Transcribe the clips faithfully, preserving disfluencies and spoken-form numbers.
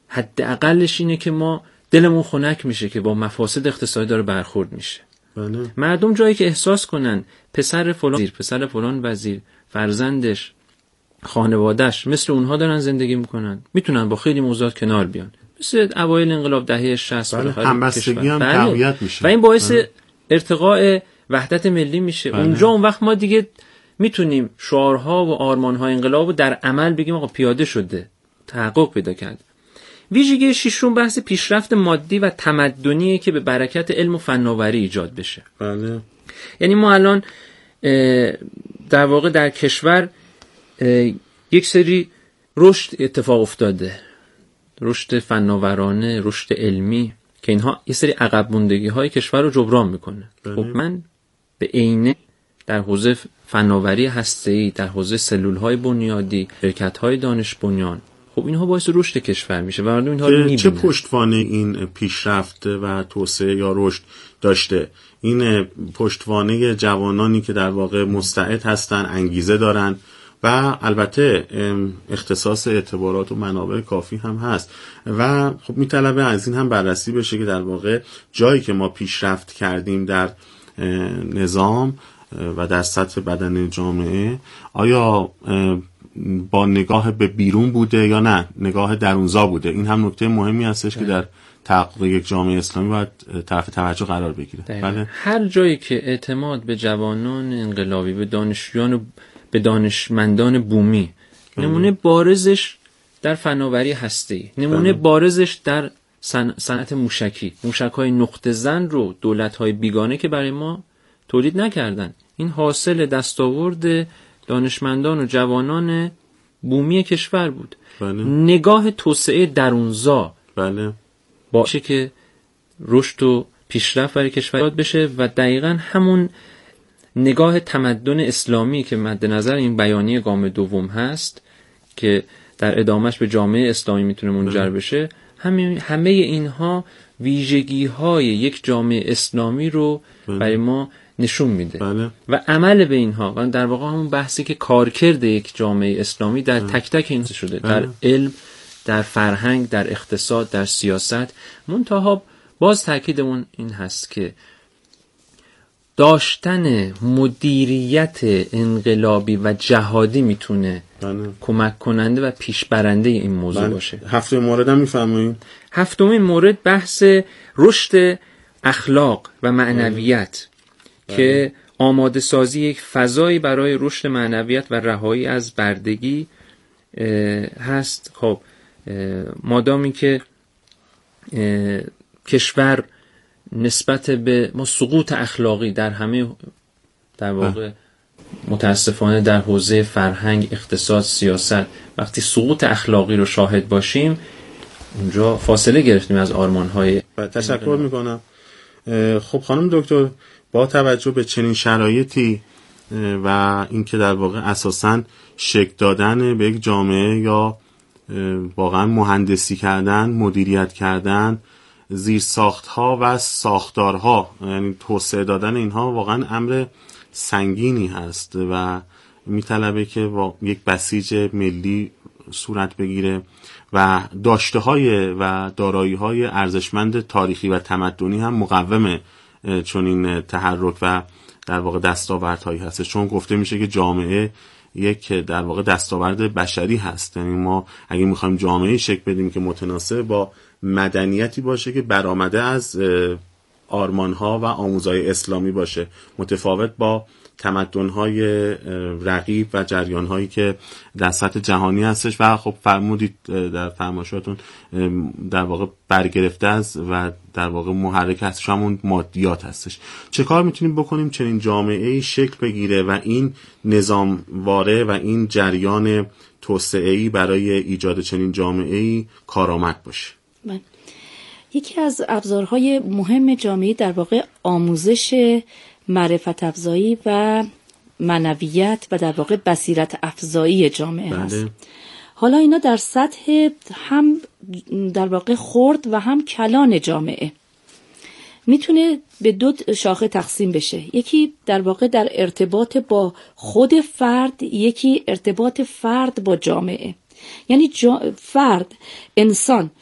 حداقلش اینه که ما دلمون خنک میشه که با مفاسد اقتصادی داره برخورد میشه. بله. مردم جایی که احساس کنن پسر فلان وزیر، پسر فلان وزیر، فرزندش، خانواده‌اش مثل اونها دارن زندگی میکنن، میتونن با خیلی موضوعات کنار بیان. مثل اوایل انقلاب دهه شصت. بله. همبستگی هم بله. تقویت میشه و این باعث بله. ارتقاء وحدت ملی میشه. بله. اونجا اون وقت ما دیگه میتونیم شعارها و آرمانهای انقلاب رو در عمل بگیم آقا پیاده شده، تحقق پیدا کرد. ویژگی ششم بحث پیشرفت مادی و تمدنیه که به برکت علم و فناوری ایجاد بشه. بله. یعنی ما الان در واقع در کشور یک سری رشد اتفاق افتاده، رشد فناورانه، رشد علمی، که اینها یه سری عقب موندگی های کشور رو جبران میکنه. خب من به عینه در حوزه فناوری هسته‌ای، در حوزه سلول های بنیادی، شرکت های دانش بنیان، خب اینها باعث رشد کشور میشه و مردم اینها رو میبینن. چه پشتوانه این پیشرفت و توسعه یا رشد داشته؟ این پشتوانه جوانانی که در واقع مستعد هستن، انگیزه دارن و البته اختصاص اعتبارات و منابع کافی هم هست و خب میطلبه از این هم بررسی بشه که در واقع جایی که ما پیشرفت کردیم در نظام و در سطح بدن جامعه، آیا با نگاه به بیرون بوده یا نه نگاه درونزا بوده؟ این هم نکته مهمی هستش ده. که در تحقق یک جامعه اسلامی باید طرف توجه قرار بگیره. بله. هر جایی که اعتماد به جوانان انقلابی، به دانشجویان و به دانشمندان بومی، بله. نمونه بارزش در فناوری هسته‌ای، نمونه بله. بارزش در صنعت موشکی، موشک‌های نقطه زن رو دولت‌های بیگانه که برای ما تولید نکردن، این حاصل دستاورد دانشمندان و جوانان بومی کشور بود. بله. نگاه توسعه درونزا بله. باشه که رشد و پیشرفت برای کشور ایجاد بشه و دقیقاً همون نگاه تمدن اسلامی که مد نظر این بیانیه گام دوم هست که در ادامهش به جامعه اسلامی میتونه منجر بشه، همه همه اینها ویژگی‌های یک جامعه اسلامی رو بله. برای ما نشون میده. بله. و عمل به اینها و در واقع همون بحثی که کارکرد یک جامعه اسلامی در بله. تک تک این شده، بله. در علم، در فرهنگ، در اقتصاد، در سیاست. منتها باز تاکیدمون این هست که داشتن مدیریت انقلابی و جهادی میتونه بله. کمک کننده و پیشبرنده این موضوع بله. باشه. هفتمین مورد هم میفرمایید؟ هفتمین مورد بحث رشد اخلاق و معنویت بله. که آماده سازی یک فضایی برای رشد معنویت و رهایی از بردگی هست. خب مادامی که کشور نسبت به ما سقوط اخلاقی در همه در واقع متاسفانه در حوزه فرهنگ، اقتصاد، سیاست، وقتی سقوط اخلاقی رو شاهد باشیم اونجا فاصله گرفتیم از آرمان‌های. تشکر میکنم. خب خانم دکتر، با توجه به چنین شرایطی و اینکه در واقع اساساً شکل دادن به یک جامعه یا واقعا مهندسی کردن، مدیریت کردن زیر ساختها و ساختارها، یعنی توسعه دادن اینها واقعا امر سنگینی هست و میطلبه که یک بسیج ملی صورت بگیره و داشته های و دارایی های ارزشمند تاریخی و تمدنی هم مقوم چون این تحرک و در واقع دستاوردهایی هست. چون گفته میشه که جامعه یک در واقع دستاورد بشری هست، یعنی ما اگه میخوایم جامعه شکل بدیم که متناسب با مدنیتی باشه که برآمده از آرمانها و آموزهای اسلامی باشه، متفاوت با تمدن‌های رقیب و جریان‌هایی که در سطح جهانی هستش و خب فرمودید در فرمایشاتون در واقع برگرفته از و در واقع محرک هستش همون مادیات هستش. چه کار میتونیم بکنیم چنین جامعه‌ای شکل بگیره و این نظامواره و این جریان توسعه‌ای برای ایجاد چنین جامعه‌ای کارآمد باشه؟ من یکی از ابزارهای مهم جامعه در واقع آموزش معرفت افزایی و معنویت و در واقع بصیرت افزایی جامعه بله. هست. حالا اینا در سطح هم در واقع خرد و هم کلان جامعه میتونه به دو شاخه تقسیم بشه. یکی در واقع در ارتباط با خود فرد، یکی ارتباط فرد با جامعه. یعنی جا فرد، انسان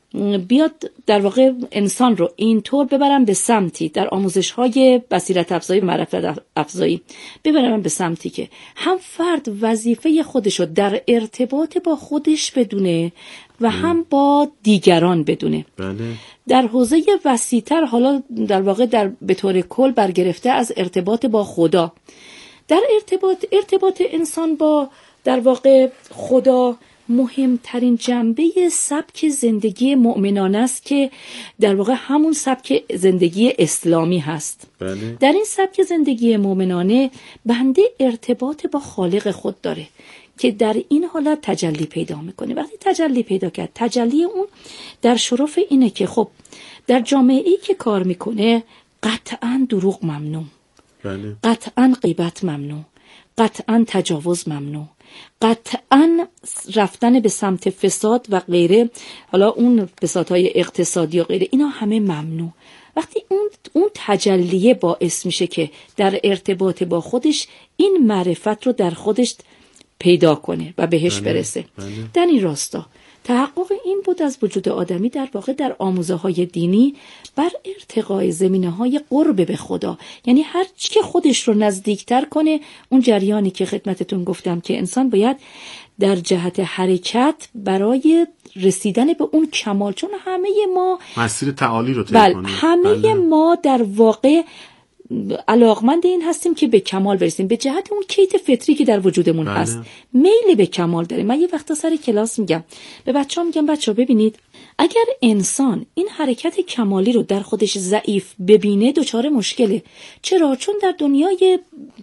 بیاد در واقع انسان رو اینطور ببرم به سمتی در آموزش‌های بصیرت افزایی و معرفت افزایی ببرم به سمتی که هم فرد وظیفه خودش رو در ارتباط با خودش بدونه و هم با دیگران بدونه. بله. در حوزه وسیع‌تر حالا در واقع در به طور کل برگرفته از ارتباط با خدا، در ارتباط ارتباط انسان با در واقع خدا مهمترین جنبه سبک زندگی مؤمنانه است که در واقع همون سبک زندگی اسلامی هست. بله. در این سبک زندگی مؤمنانه بنده ارتباط با خالق خود داره که در این حالت تجلی پیدا میکنه. وقتی تجلی پیدا کرد، تجلی اون در شرف اینه که خب در جامعه‌ای که کار میکنه قطعاً دروغ ممنوع، بله. قطعاً غیبت ممنوع، قطعاً تجاوز ممنوع، قطعاً رفتن به سمت فساد و غیره، حالا اون فسادهای اقتصادی و غیره، اینا همه ممنوع. وقتی اون اون تجلیه باعث میشه که در ارتباط با خودش این معرفت رو در خودش پیدا کنه و بهش بله. برسه. بله. در این راستا تحقق این بود از وجود آدمی در واقع در آموزه های دینی بر ارتقای زمینه های قرب به خدا، یعنی هر چی که خودش رو نزدیکتر کنه، اون جریانی که خدمتتون گفتم که انسان باید در جهت حرکت برای رسیدن به اون کمال، چون همه ما مسیر تعالی رو طی بله کنیم. همه بله. ما در واقع علاقمند این هستیم که به کمال برسیم به جهت اون کیت فطری که در وجودمون بله. هست، میل به کمال داریم. من یه وقتا سر کلاس میگم به بچه‌ها، میگم بچه‌ها ببینید اگر انسان این حرکت کمالی رو در خودش ضعیف ببینه دچار مشکله. چرا؟ چون در دنیای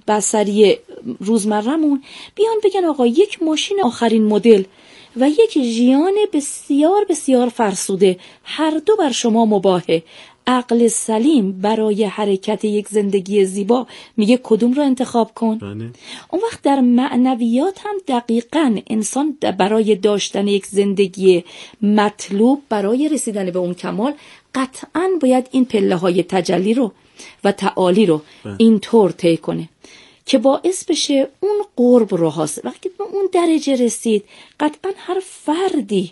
بصری روزمره‌مون بیان بگن آقا یک ماشین آخرین مدل و یک ژیان بسیار بسیار فرسوده هر دو بر شما مباهه، عقل سلیم برای حرکت یک زندگی زیبا میگه کدوم رو انتخاب کن؟ بله. اون وقت در معنویات هم دقیقاً انسان برای داشتن یک زندگی مطلوب، برای رسیدن به اون کمال، قطعاً باید این پله های تجلی رو و تعالی رو بله. اینطور طی کنه که باعث بشه اون قرب رو حاصل. وقتی به اون درجه رسید قطعاً هر فردی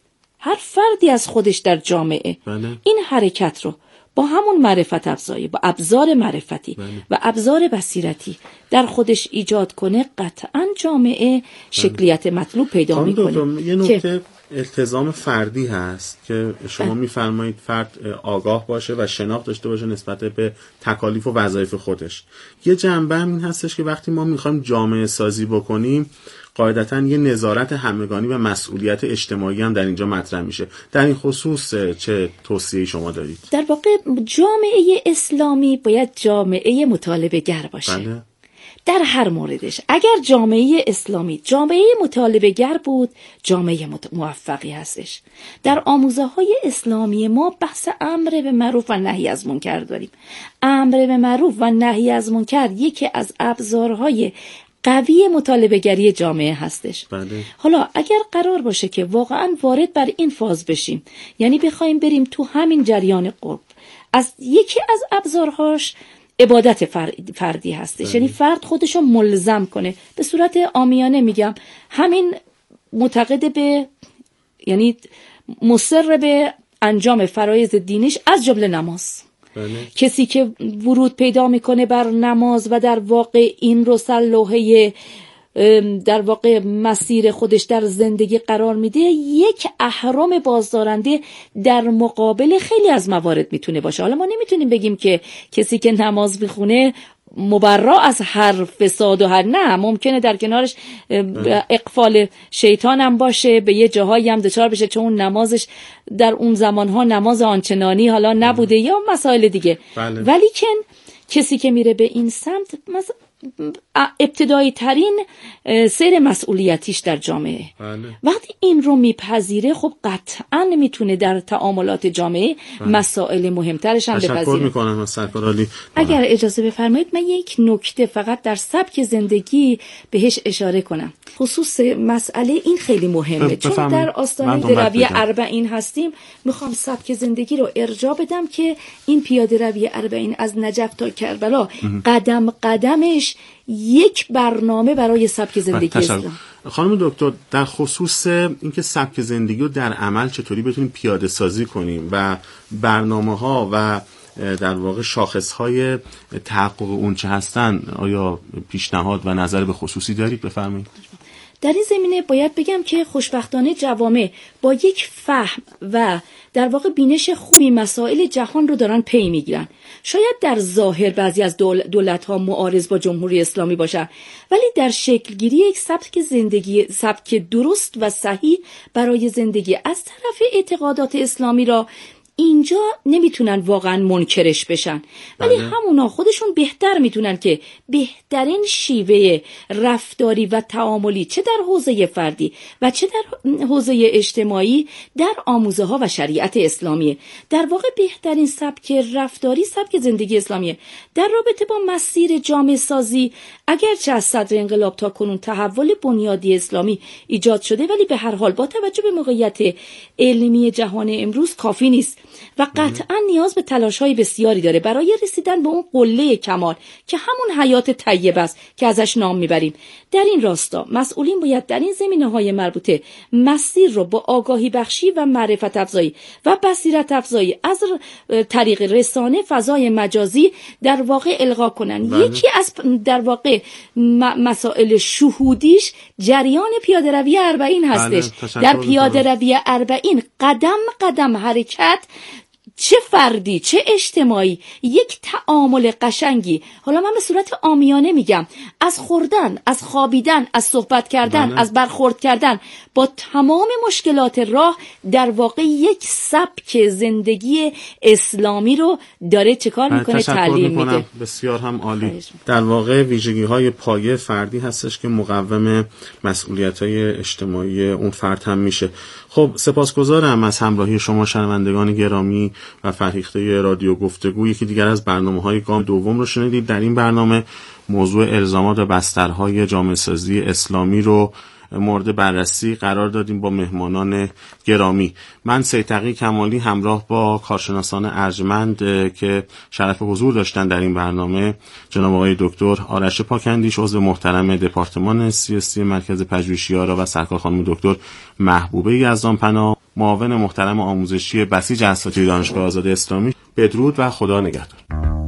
هر فردی از خودش در جامعه بله. این حرکت رو با همون معرفت افزایی، با ابزار معرفتی بله. و ابزار بصیرتی در خودش ایجاد کنه، قطعاً جامعه شکلیت مطلوب پیدا میکنه. یه نکته التزام فردی هست که شما میفرمایید فرد آگاه باشه و شناخت داشته باشه نسبت به تکالیف و وظایف خودش. یه جنبه هم این هستش که وقتی ما میخوایم جامعه سازی بکنیم قاعدتاً یه نظارت همگانی و مسئولیت اجتماعی هم در اینجا مطرح میشه. در این خصوص چه توصیه‌ای شما دارید؟ در واقع جامعه اسلامی باید جامعه مطالبه گر باشه. بله. در هر موردش. اگر جامعه اسلامی جامعه مطالبه گر بود، جامعه موفقی هستش. در آموزه های اسلامی ما بحث امر به معروف و نهی از منکر داریم. امر به معروف و نهی از منکر یکی از ابزارهای قوی مطالبه گری جامعه هستش. بله. حالا اگر قرار باشه که واقعا وارد بر این فاز بشیم، یعنی بخوایم بریم تو همین جریان قرب، از یکی از ابزارهاش عبادت فردی هستش. یعنی فرد خودشو ملزم کنه، به صورت عامیانه میگم همین معتقد به، یعنی مصر به انجام فرایض دینیش از جمله نماز. بله. کسی که ورود پیدا میکنه بر نماز و در واقع این رو سر لوحه در واقع مسیر خودش در زندگی قرار میده، یک اهرم بازدارنده در مقابل خیلی از موارد میتونه باشه. حالا ما نمیتونیم بگیم که کسی که نماز میخونه مبرا از هر فساد و هر، نه، ممکنه در کنارش اقفال شیطان هم باشه، به یه جاهایی هم دچار بشه چون اون نمازش در اون زمانها نماز آنچنانی حالا نبوده یا مسائل دیگه. بله. ولی کن کسی که میره به این سمت مثلا ابتدایی ترین سیر مسئولیتیش در جامعه، بله. وقتی این رو میپذیره خب قطعاً میتونه در تعاملات جامعه بله. مسائل مهمترش هم بپذیره. تشکر میکنم از سرکار عالی. اگر اجازه بفرمایید من یک نکته فقط در سبک زندگی بهش اشاره کنم. خصوص مسئله این خیلی مهمه، چون در آستانه رویه اربعین هستیم. میخوام سبک زندگی رو ارجاع بدم که این پیاده روی اربعین از نجف تا کربلا قدم قدمش یک برنامه برای سبک زندگی اسلام. خانم دکتر، در خصوص اینکه سبک زندگی رو در عمل چطوری بتونیم پیاده سازی کنیم و برنامه ها و در واقع شاخص های تحقق اون چه هستن، آیا پیشنهاد و نظر به خصوصی دارید؟ بفرمایید. در این زمینه باید بگم که خوشبختانه جوامع با یک فهم و در واقع بینش خوبی مسائل جهان رو دارن پی میگیرن. شاید در ظاهر بعضی از دولت‌ها معارض با جمهوری اسلامی باشن، ولی در شکلگیری یک سبک زندگی، سبک درست و صحیح برای زندگی از طرف اعتقادات اسلامی را اینجا نمیتونن واقعا منکرش بشن، ولی بله. همونا خودشون بهتر میتونن که بهترین شیوه رفتاری و تعاملی چه در حوزه فردی و چه در حوزه اجتماعی در آموزه ها و شریعت اسلامیه. در واقع بهترین سبک رفتاری سبک زندگی اسلامیه. در رابطه با مسیر جامعه سازی، اگرچه از صدر انقلاب تا کنون تحول بنیادی اسلامی ایجاد شده، ولی به هر حال با توجه به موقعیت علمی جهان امروز کافی نیست و قطعا نیاز به تلاش‌های بسیاری داره برای رسیدن به اون قله کمال که همون حیات طیبه است که ازش نام میبریم. در این راستا مسئولین باید در این زمینه‌های مربوطه مسیر رو با آگاهی بخشی و معرفت افزایی و بصیرت افزایی از طریق رسانه، فضای مجازی در واقع القا کنن. بله. یکی از در واقع مسائل شهودیش جریان پیاده روی اربعین هستش. بله. در پیاده روی اربعین قدم قدم حرکت، چه فردی چه اجتماعی، یک تعامل قشنگی، حالا من به صورت عامیانه میگم، از خوردن، از خوابیدن، از صحبت کردن، بله. از برخورد کردن با تمام مشکلات راه، در واقع یک سبک زندگی اسلامی رو داره چه کار میکنه؟ تعلیم میده. بسیار هم عالی. در واقع ویژگی های پایه فردی هستش که مقوم مسئولیت های اجتماعی اون فرد هم میشه. خب سپاسگزارم از همراهی شما شنوندگان گرامی و فرهیخته رادیو گفتگو. یکی دیگر از برنامه‌های گام دوم رو شنیدید. در این برنامه موضوع الزامات و بسترهای جامعه سازی اسلامی رو مورد بررسی قرار دادیم با مهمانان گرامی. من سید تقی کمالی همراه با کارشناسان ارجمند که شرف حضور داشتن در این برنامه، جناب آقای دکتر آرش پاکندیش عضو محترم دپارتمان سیاسی مرکز پژوهشی آرا و سرکار خانم دکتر محبوبه یزدانپناه، معاون محترم آموزشی بسیج اساتید دانشگاه آزاد اسلامی. بدرود و خدا نگهدار.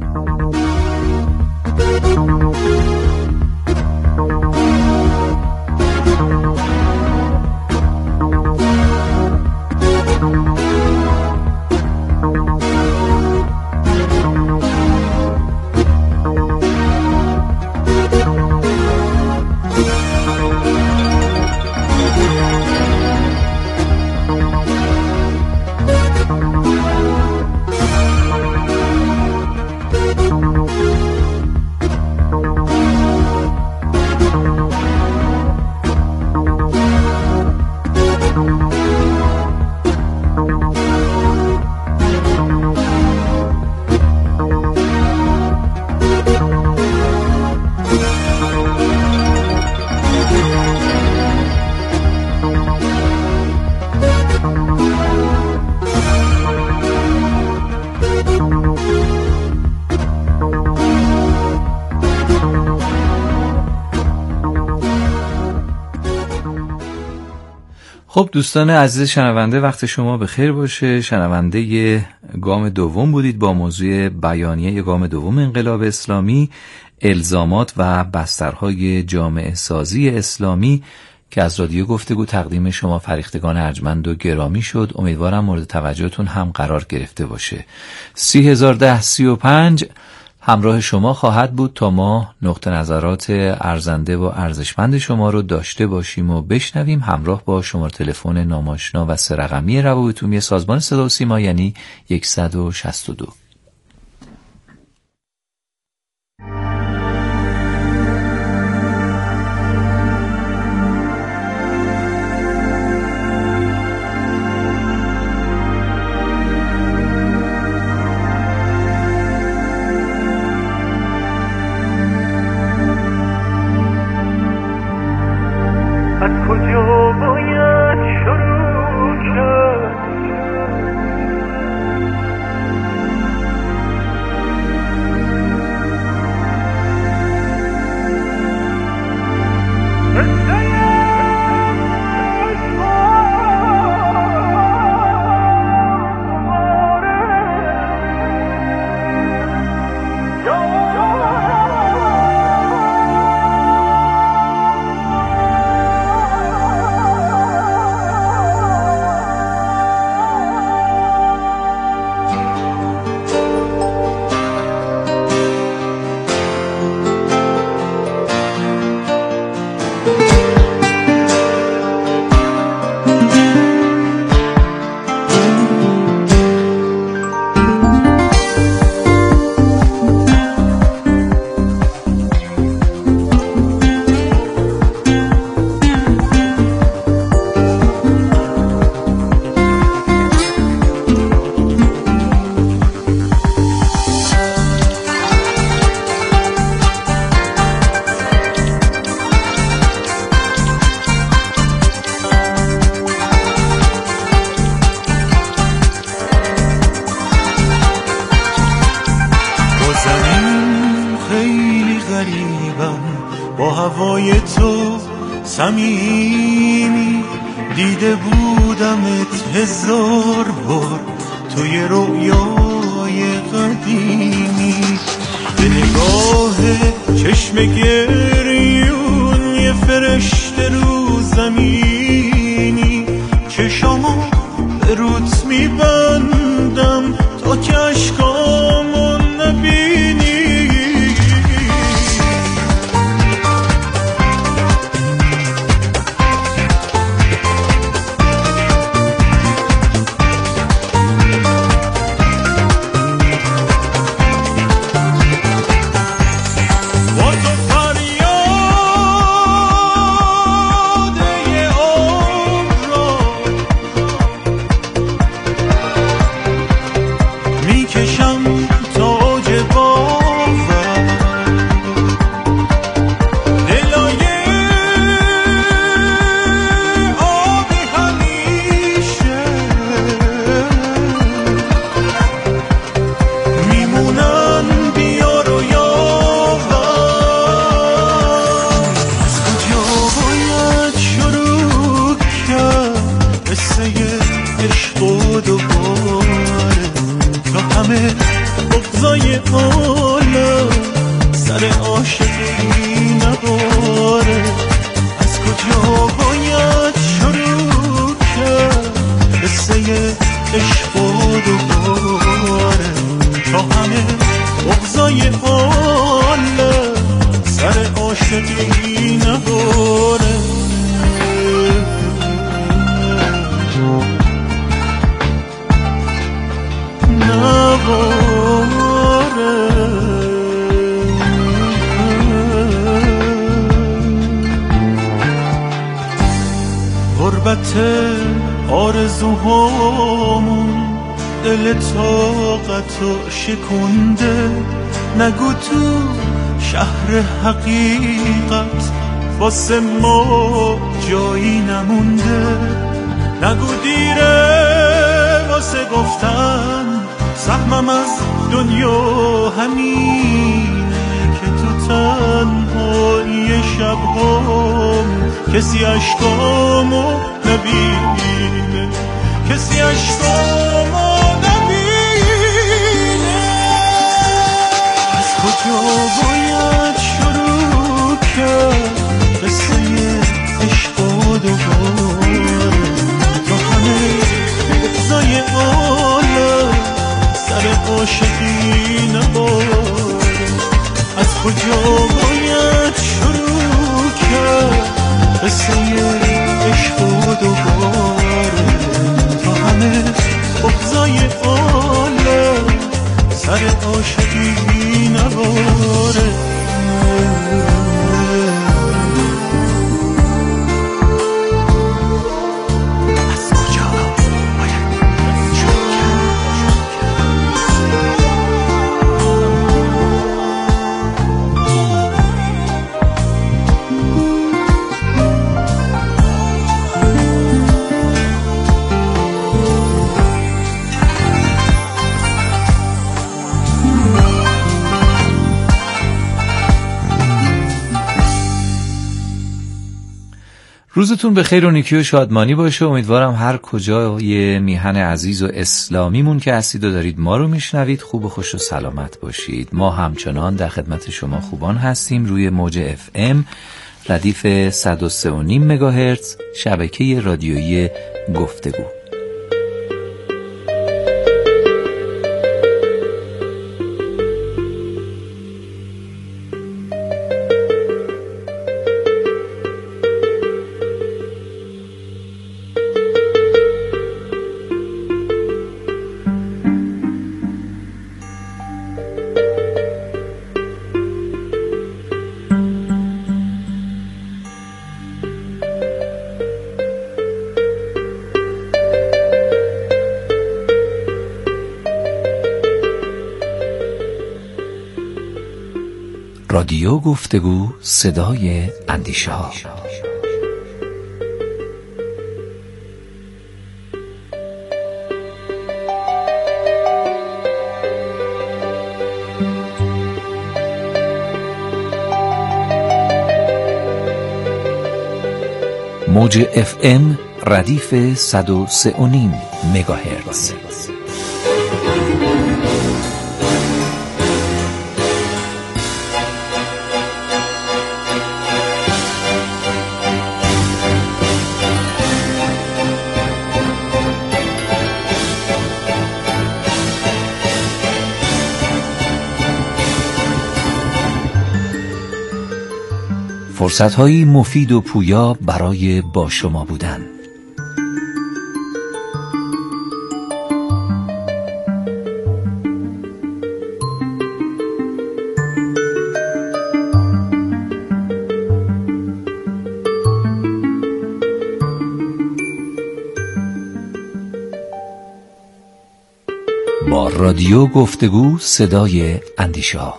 خب دوستان عزیز شنونده، وقت شما بخیر باشه. شنونده گام دوم بودید با موضوع بیانیه گام دوم انقلاب اسلامی، الزامات و بسترهای جامعه سازی اسلامی که از رادیو گفتگو تقدیم شما فرهیختگان ارجمند و گرامی شد. امیدوارم مورد توجهتون هم قرار گرفته باشه. سی هزار ده سی و پنج همراه شما خواهد بود تا ما نقطه نظرات ارزنده و ارزشمند شما رو داشته باشیم و بشنویم، همراه با شماره تلفن ناماشنا و سه رقمی روابط عمومی سازمان صدا و سیما، یعنی صد و شصت و دو. با هوای تو صمیمی، دیده بودمت هزار بار توی رویای قدیمی. به نگاه چشم گریون یه فرشته رو زمینی، چشامو به روت میبندم تا که اشکامو نبینی. غربت آرزوهامون دل طاقتو شکنده، نگو تو شهر حقیقت واسه ما جایی نمونده، نگو دیره واسه گفتن سهمم از دنیا همینه که تو تنهایی شبهام کسی اشکامو نبینه، کسی اشکامو نبینه. از کجا باید شروع کرد قصه عشق و دوباره تا همه بغضای عالم سر عاشقی نباره. از کجا باید شروع کرد قصه عشق و دوباره تا همه بغضای عالم سر عاشقی نباره. روزتون به خیر و نیکی و شادمانی باشه. امیدوارم هر کجای میهن عزیز و اسلامیمون که هستید و دارید ما رو میشنوید خوب و خوش و سلامت باشید. ما همچنان در خدمت شما خوبان هستیم روی موج اف ام ردیف صد و سه و نیم مگاهرتز شبکه رادیویی گفتگو. رادیو گفتگو، صدای اندیشه ها. موج اف ام ردیف صد و سه و نیم مگاهرتز. فرصت‌هایی مفید و پویا برای با شما بودن. با رادیو گفتگو صدای اندیشه‌ها.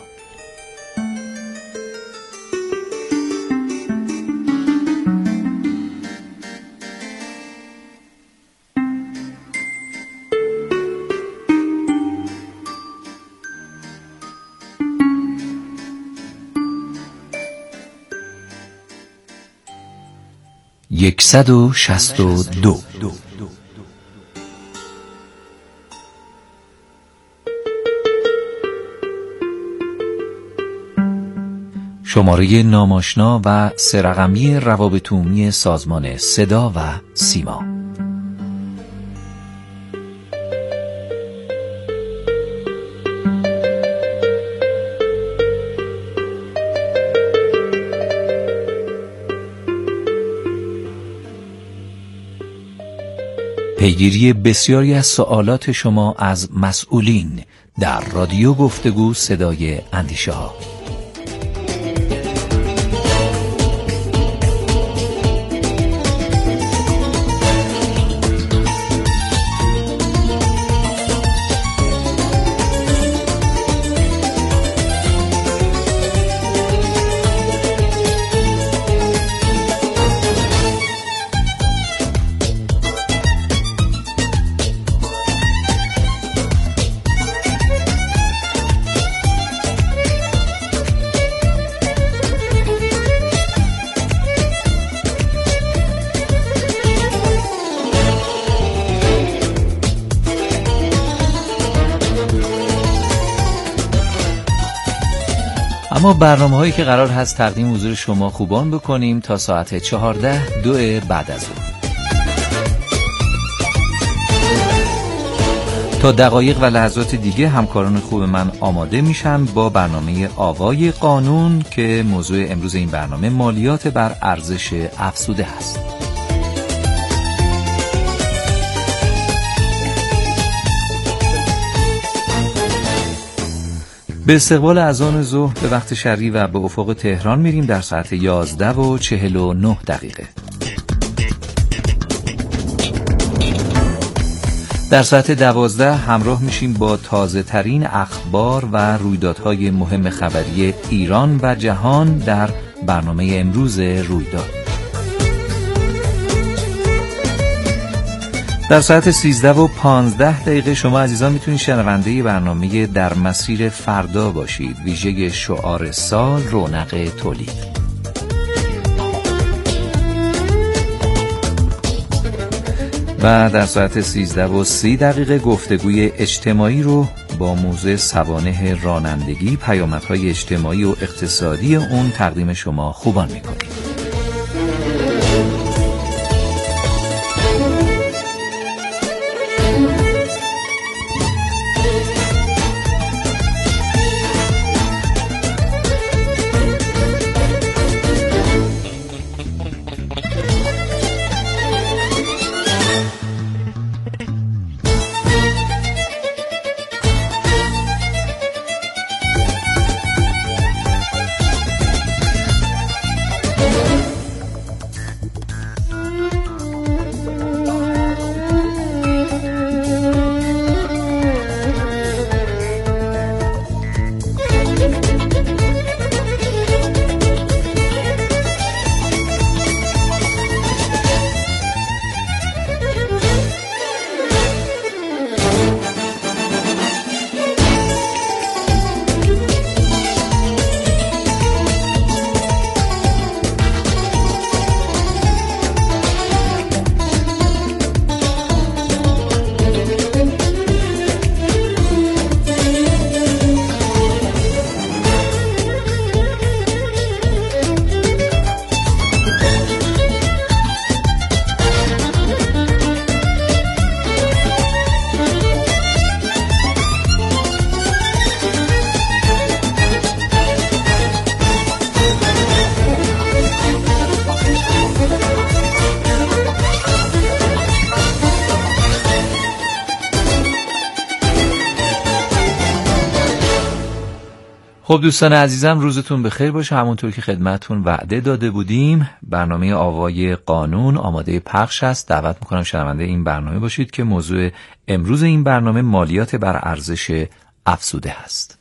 یکصد و شصت و دو. شماره ناماشنا و سه رقمی روابط عمومی سازمان صدا و سیما. پیگیری بسیاری از سوالات شما از مسئولین در رادیو گفتگو صدای اندیشه‌ها. اما برنامه هایی که قرار هست تقدیم حضور شما خوبان بکنیم تا ساعت چهارده دو بعد از ظهر. تا دقایق و لحظات دیگه همکاران خوب من آماده میشن با برنامه آوای قانون که موضوع امروز این برنامه مالیات بر ارزش افزوده هست. به استقبال اذان ظهر به وقت شرقی و به افق تهران میریم در ساعت یازده و چهل و نه دقیقه. در ساعت دوازده همراه میشیم با تازه ترین اخبار و رویدادهای مهم خبری ایران و جهان در برنامه امروز رویداد. در ساعت سیزده و پانزده دقیقه شما عزیزان میتونید شنونده برنامه در مسیر فردا باشید، ویژه شعار سال رونق تولید. و در ساعت سیزده و سی دقیقه گفتگوی اجتماعی رو با موضوع سوانح رانندگی، پیامدهای اجتماعی و اقتصادی اون تقدیم شما خوبان میکنیم. خب دوستان عزیزم، روزتون بخیر باشه. همونطور که خدمتتون وعده داده بودیم، برنامه آوای قانون آماده پخش است. دعوت میکنم شنونده این برنامه باشید که موضوع امروز این برنامه مالیات بر ارزش افزوده هست.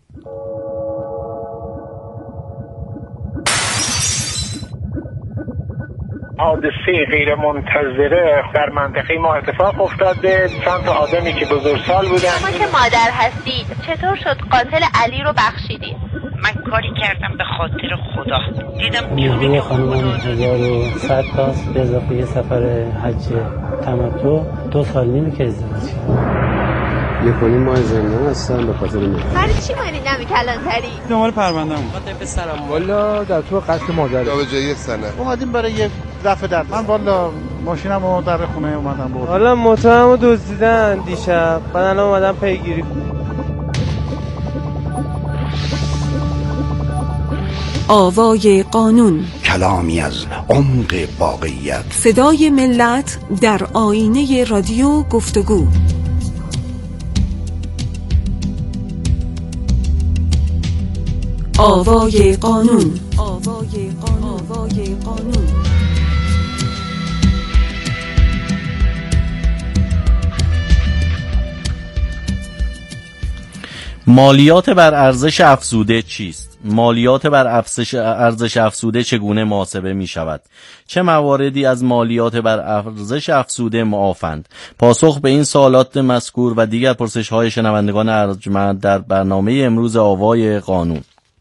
حادثه غیر منتظره در منطقه ما اتفاق افتاده. چند تا آدمی که بزرگسال بودن. شما که مادر هستید چطور شد قاتل علی رو بخشیدید؟ من کاری کردم به خاطر خدا، دیدم نیروی خانم هزار و صد تاست به اضافه یه سفر حج تمتع. دو سال نیمی که ازدواج کردم. یک و نیم ماه زندان هستم به خاطر من. برای چی مانی نمی کلانتری؟ دنبال پرونده‌ام. خاطر پسرم والا در تو قتل مادر. به جای یک سنه اومدیم برای یه رفع درد. من والا ماشینمو در خونه اومدم برد. حالا موتورمو دزدیدن دیشب. بعد الان اومدم پیگیری. آوای قانون، کلامی از عمق واقعیت، صدای ملت در آینه رادیو گفتگو. آوای قانون، آوای قانون، آوای قانون. مالیات بر ارزش افزوده چیست؟ مالیات بر ارزش افزوده چگونه محاسبه می شود؟ چه مواردی از مالیات بر ارزش افزوده معافند؟ پاسخ به این سوالات مذکور و دیگر پرسش‌های شنوندگان ارجمند در برنامه امروز آوای قانون.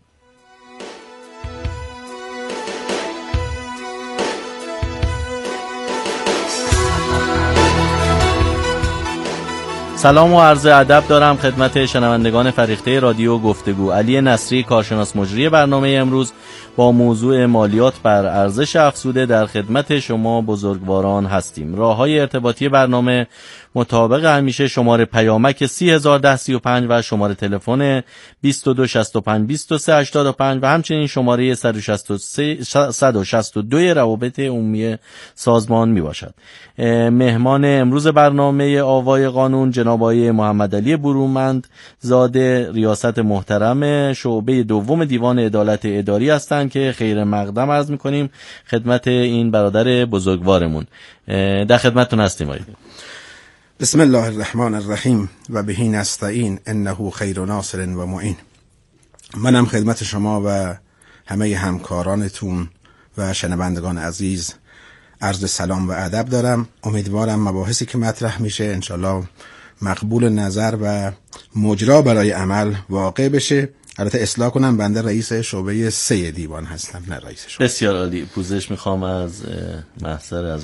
سلام و عرض ادب دارم خدمت شنوندگان فریخته رادیو گفتگو. علی نصری، کارشناس مجری برنامه امروز، با موضوع مالیات بر ارزش افزوده در خدمت شما بزرگواران هستیم. راه‌های ارتباطی برنامه مطابق همیشه شماره پیامک سی هزار و ده سی و پنج و شماره تلفن بیست و دو شصت و پنج بیست و سه هشتاد و پنج و همچنین شماره صد و شصت و دو روابط عمومی سازمان می باشد. مهمان امروز برنامه آوای قانون جناب آقای محمد علی برومند زاده، ریاست محترم شعبه دوم دیوان عدالت اداری هستند که خیر مقدم عرض می‌کنیم خدمت این برادر بزرگوارمون. در خدمتتون هستیم آقای. بسم الله الرحمن الرحیم و به نستعین انه خیر ناصر و معین. منم خدمت شما و همه همکارانتون و شنوندگان عزیز عرض سلام و ادب دارم. امیدوارم مباحثی که مطرح میشه انشالله مقبول نظر و مجرا برای عمل واقع بشه. البته اصلاح کنم، بنده رئیس شعبه سه دیوان هستم، نه رئیس شعبه. بسیار عالی. پوزش میخوام از محضر از